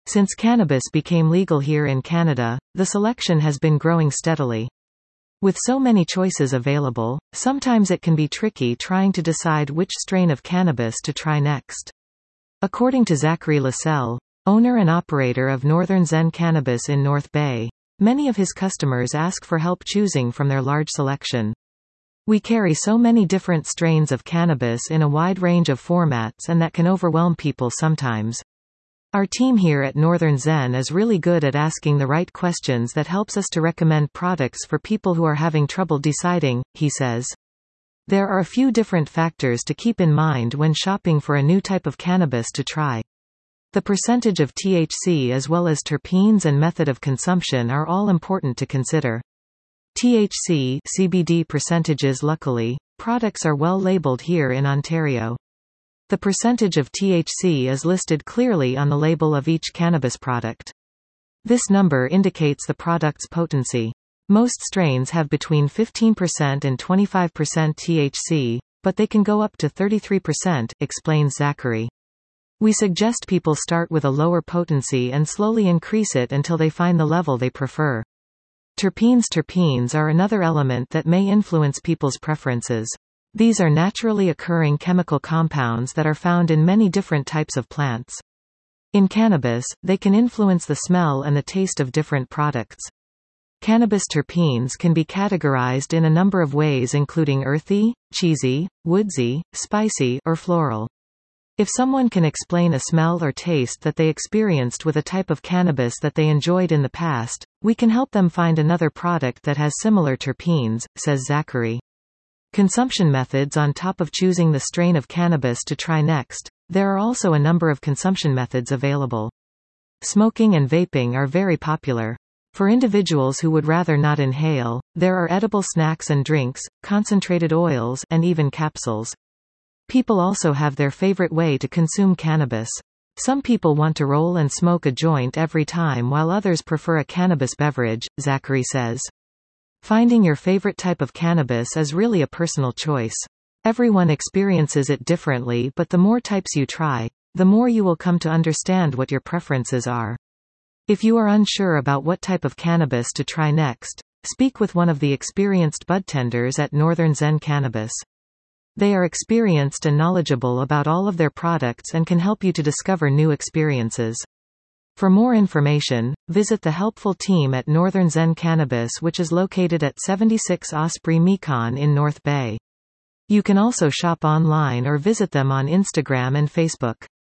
Since cannabis became legal here in Canada, the selection has been growing steadily. With so many choices available, sometimes it can be tricky trying to decide which strain of cannabis to try next. According to Zachary Lascelles, owner and operator of Northern Zen Cannabis in North Bay, many of his customers ask for help choosing from their large selection. We carry so many different strains of cannabis in a wide range of formats, and that can overwhelm people sometimes. Our team here at Northern Zen is really good at asking the right questions that helps us to recommend products for people who are having trouble deciding, he says. There are a few different factors to keep in mind when shopping for a new type of cannabis to try. The percentage of THC as well as terpenes and method of consumption are all important to consider. THC, CBD percentages. Luckily, products are well labeled here in Ontario. The percentage of THC is listed clearly on the label of each cannabis product. This number indicates the product's potency. Most strains have between 15% and 25% THC, but they can go up to 33%, explains Zachary. We suggest people start with a lower potency and slowly increase it until they find the level they prefer. Terpenes are another element that may influence people's preferences. These are naturally occurring chemical compounds that are found in many different types of plants. In cannabis, they can influence the smell and the taste of different products. Cannabis terpenes can be categorized in a number of ways, including earthy, cheesy, woodsy, spicy, or floral. If someone can explain a smell or taste that they experienced with a type of cannabis that they enjoyed in the past, we can help them find another product that has similar terpenes, says Zachary. Consumption methods. On top of choosing the strain of cannabis to try next, there are also a number of consumption methods available. Smoking and vaping are very popular. For individuals who would rather not inhale, there are edible snacks and drinks, concentrated oils, and even capsules. People also have their favorite way to consume cannabis. Some people want to roll and smoke a joint every time, while others prefer a cannabis beverage, Zachary says. Finding your favorite type of cannabis is really a personal choice. Everyone experiences it differently, but the more types you try, the more you will come to understand what your preferences are. If you are unsure about what type of cannabis to try next, speak with one of the experienced budtenders at Northern Zen Cannabis. They are experienced and knowledgeable about all of their products and can help you to discover new experiences. For more information, visit the helpful team at Northern Zen Cannabis, which is located at 76 Osprey Mekong in North Bay. You can also shop online or visit them on Instagram and Facebook.